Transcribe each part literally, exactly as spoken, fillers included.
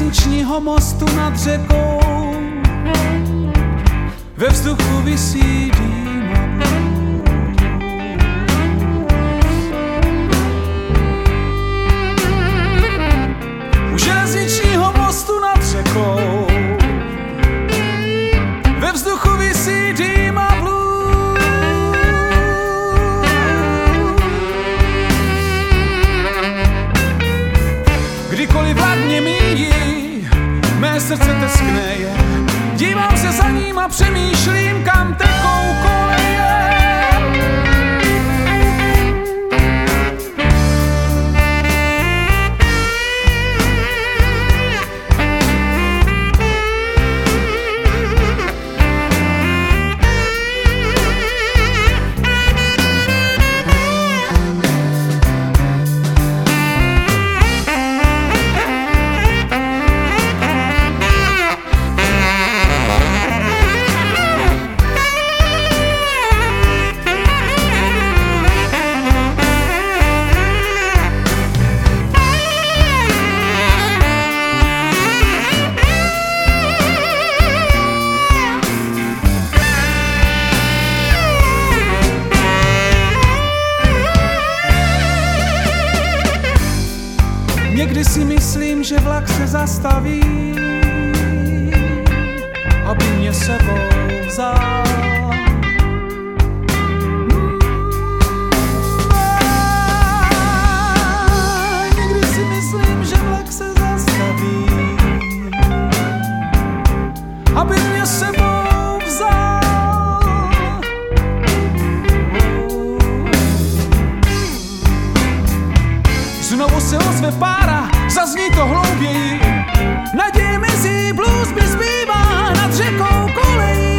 železničního mostu nad řekou. Ve vzduchu visí dým a blues. U železničního mostu nad řekou. Ve vzduchu visí dým a blues. Kdykoliv vlak mě míjí, mé srdce teskne. Dívám se za ním a přemýšlím, kam tekou koleje. Někdy si myslím, že vlak se zastaví, aby mě sebou vzal. Někdy si myslím, že vlak se zastaví, aby mě sebou vzal. Znovu se ozve pára, zazní to hlouběji. Naděje mizí, blues mi zbývá nad řekou kolejí.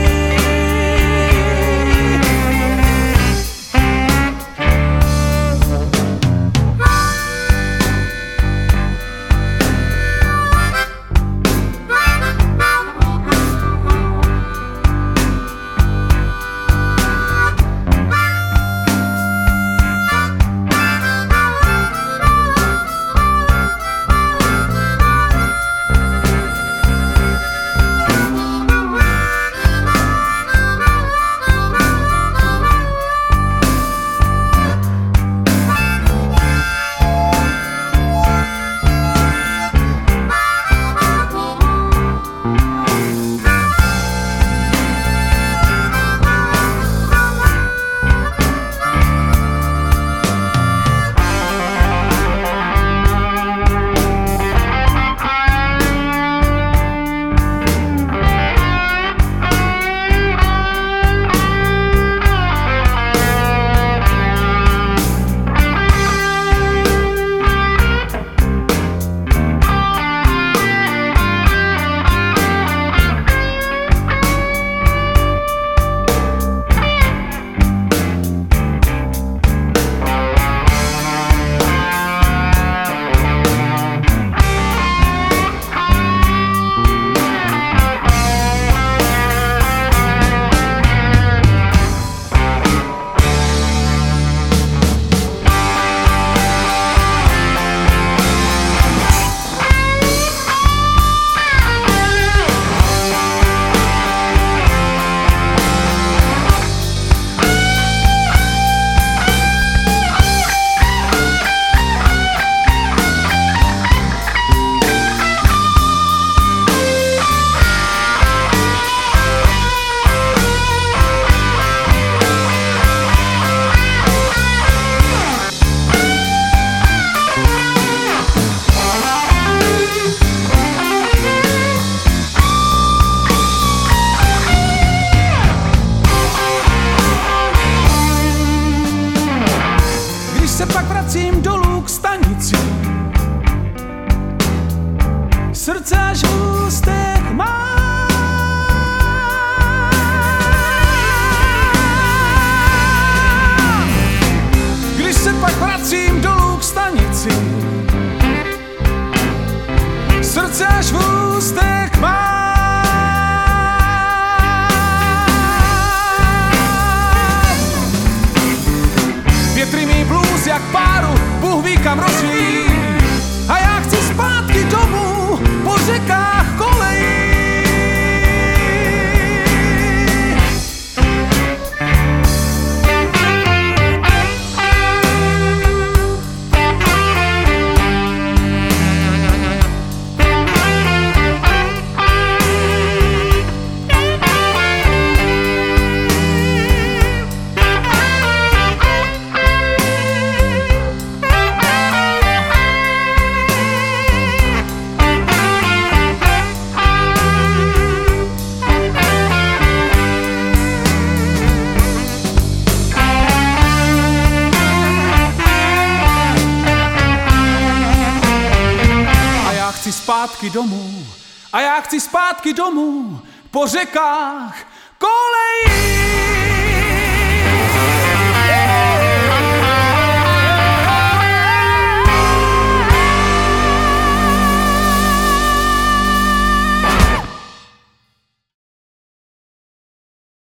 Srdce až v ústech mám. Když se pak vracím dolů k stanici, srdce až v ústech mám. Větry mi blues jak páru, Bůh ví kam rozvíjí. A já chci zpátky domů po řekách. zpátky domů a já chci zpátky domů po řekách kolejí.